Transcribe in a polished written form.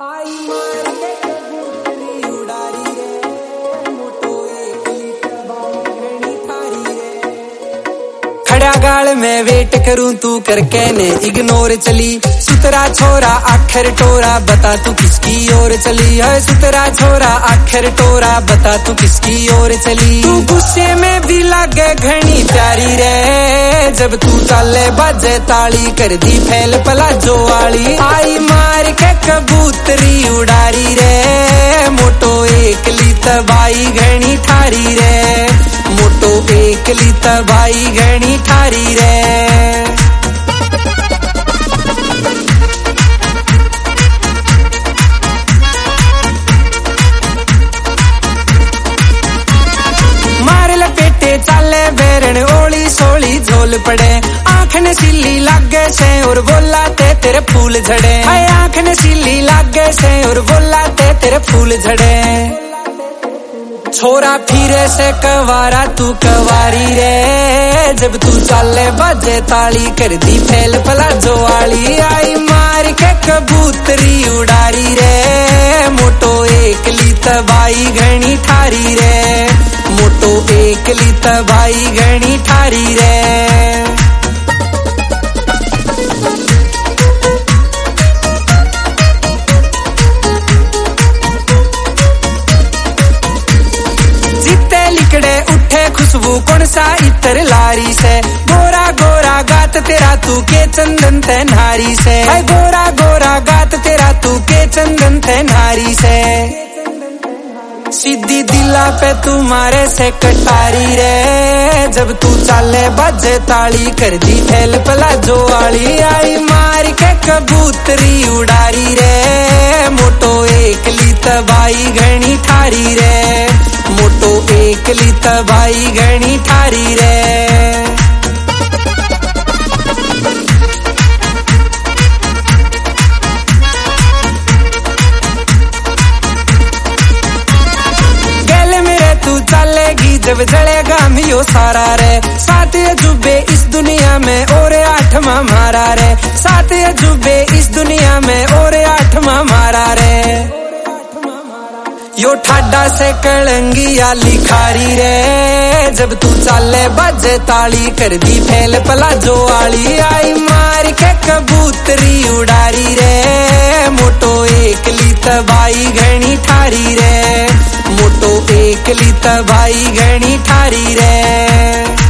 आई मार के कबूतरी उड़ारी रे, मोटो एक लीटर बाई घणी थारी रे। खड़ा गाल में वेट करूं तू करके ने इग्नोर चली, सुतरा छोरा आखिर टोरा बता तू किसकी ओर चली है। सुतरा छोरा आखिर टोरा बता तू किसकी ओर चली। तू गुस्से में भी लागे घनी प्यारी रे, जब तू चाले बाजे ताली कर दी फैल पला जो वाली। आई मार के कबूतरी उड़ारी रे, मोटो एक लीत बाई घनी ठारी रे, मोटो एक लीत बाई घनी ठारी रे। चाले बेरन ओली सोली झोल पड़े, आँख नशीली लागे से और बोला ते तेरे फूल झड़े। आँख नशीली लागे से और बोला ते तेरे फूल झड़े। छोरा फिरे से कवारा तू कवारी रे, जब तू चाले बाजे ताली कर दी फैल पला जो वाली। आई मार के कबूतरी उड़ारी रे, मोटो एक लीत बाई घनी ठारी रे, मोटो एक लीत बाई घनी ठारी रे। जीते लिकड़े उठे खुशबू कौन सा इतर लारी से, गोरा गोरा गात तेरा तू के चंदन ते नारी से। गोरा गोरा गात तेरा तू के चंदन ते नारी से। सीधी दिला पे तुम्हारे से कटारी रे, जब तू चाले बाजे ताली कर दी फैल पला जो वाली। आई मार के कबूतरी उड़ारी रे, मोटो एक लीत बाई घनी ठारी रे, मोटो एक लीत बाई घनी ठारी रे। तू चलेगी जब जलेगा मियो सारा रे, सात अजूबे इस दुनिया में और आठवां मारा रे, सात अजूबे इस दुनिया में और आठवां मारा रे। यो ठाडा से कलंगिया लिखारी रे, जब तू चाले बाजे ताली कर दी फैल पला जो वाली। आई मार के कबूतरी उड़ारी रे, मोटो एक लीत बाई घनी ठारी रे, मोटो एक लीत बाई घनी ठारी रे।